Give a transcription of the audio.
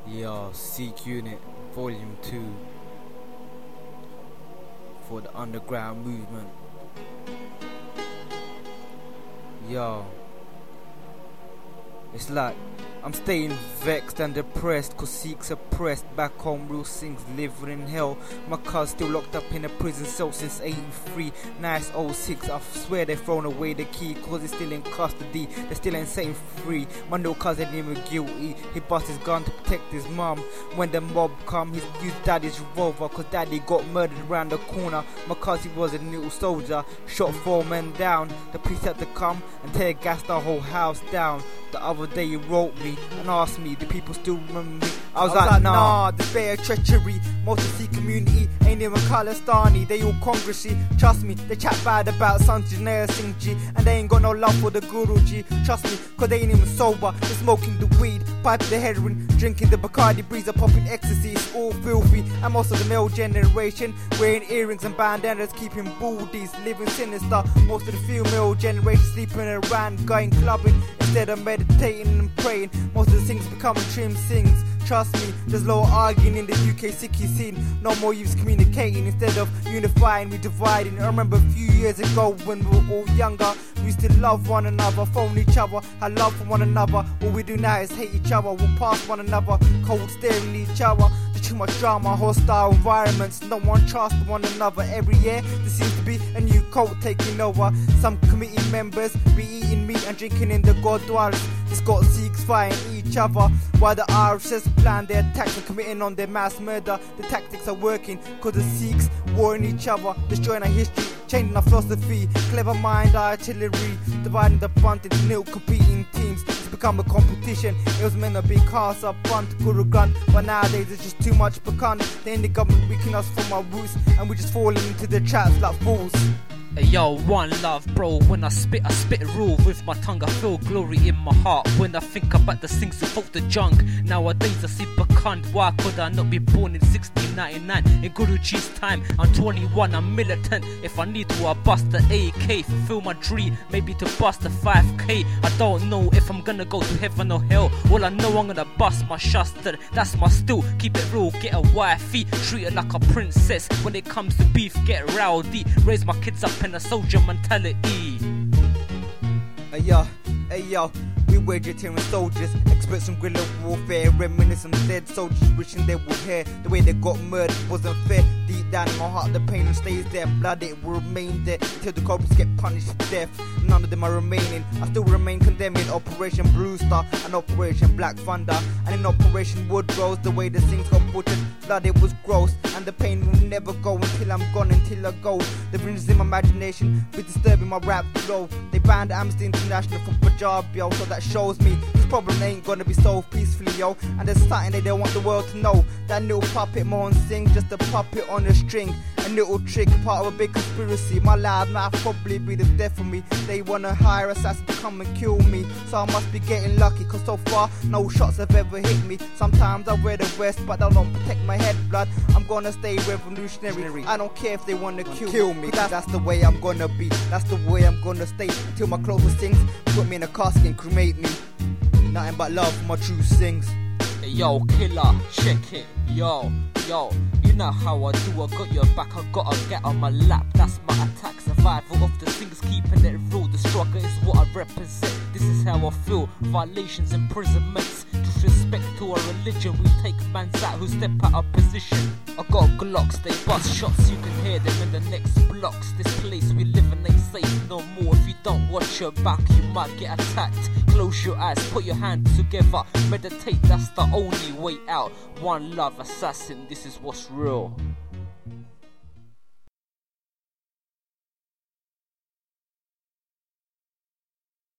Yo, Seek Unit, Volume 2, for the underground movement. Yo, it's like I'm staying vexed and depressed, cause Seek's oppressed. Back home, real things living in hell. My cuz still locked up in a prison cell since 83. Nice 06, I swear they've thrown away the key, cause he's still in custody. They still ain't setting free. My little cousin him guilty. He bust his gun to protect his mum. When the mob come, he used daddy's revolver, cause daddy got murdered around the corner. My cuz he was a little soldier, shot 4 men down. The police had to come and tear gas the whole house down. The other day he wrote me and asked me, do people still remember me? I was like, nah, this better treachery. Most of the Sikh community ain't even Khalistani, they all Congressy. Trust me, they chat bad about Sant Janaya Singh Ji, and they ain't got no love for the Guruji. Trust me, cause they ain't even sober. They're smoking the weed, piping the heroin, drinking the Bacardi Breezer, popping ecstasy. It's all filthy. And most of the male generation wearing earrings and bandanas, keeping baldies, living sinister. Most of the female generation sleeping around, going clubbing instead of meditating and praying. Most of the things becoming trim things. Trust me, there's low arguing in the UK Sikhi scene. No more youths communicating, instead of unifying, we dividing. I remember a few years ago when we were all younger, we used to love one another, phone each other, had love for one another. All we do now is hate each other, we'll pass one another, cold staring at each other. There's too much drama, hostile environments, no one trusts one another. Every year there seems to be a new cult taking over. Some committee members be eating meat and drinking in the Gurdwaras. It's got Sikhs fighting each other, while the RSS plan their attacks and committing on their mass murder. The tactics are working, cause the Sikhs warring each other, destroying our history, changing our philosophy. Clever mind artillery, dividing the bunt into little competing teams. It's become a competition. It was meant to be Khalsa, Bunt, Guru Granth, but nowadays it's just too much pecan. They in the government weakening us from our roots, and we just falling into the traps like fools. Hey yo, one love bro, when I spit rule with my tongue. I feel glory in my heart when I think about the things who fought the junk. Nowadays I see pecan, why could I not be born in 1699 in Guruji's time? I'm 21, I'm militant. If I need to, I bust the AK, fulfill my dream, maybe to bust the 5k. I don't know if I'm gonna go to heaven or hell. All I know, I'm gonna bust my shastar, that's my still. Keep it real, get a wifey, treat her like a princess. When it comes to beef, get rowdy, raise my kids up in a soldier mentality. Hey yo, we vegetarian soldiers, experts in guerrilla warfare, reminiscent of dead soldiers, wishing they were here. The way they got murdered wasn't fair. Deep down in my heart, the pain stays there. Blood, it will remain there until the culprits get punished with death. None of them are remaining. I still remain condemning Operation Blue Star and Operation Black Thunder, and in Operation Woodrose. The way the things got butchered, blood, it was gross, and the pain will never go until I'm gone, until I go. The visions in my imagination be disturbing my rap flow. They banned Amnesty International from Punjab, yo, so that shows me this problem ain't gonna be solved peacefully, yo. And there's something they don't want the world to know. That little puppet Mohan Singh, just a puppet on a string, a little trick, part of a big conspiracy. My life might probably be the death of me. They wanna hire assassins to come and kill me, so I must be getting lucky, cause so far no shots have ever hit me. Sometimes I wear the vest, but I don't protect my head, blood. I'm gonna stay revolutionary. I don't care if they wanna kill me. That's the way I'm gonna be. That's the way I'm gonna stay until my closest things put me in a casket and cremate me. Nothing but love for my true sings. Hey yo, killer, check it. Yo, you know how I do, I got your back, I gotta get on my lap. That's my attack, survival of the things, keeping it real. The struggle is what I represent, this is how I feel. Violations, imprisonments, disrespect to our religion. We take mans out who step out of position. I got Glocks, they bust shots, you can hear them in the next blocks. This place we live in ain't safe no more. If you don't watch your back, you might get attacked. Close your eyes, put your hands together, meditate, that's the only way out. One love, assassin, this is what's real.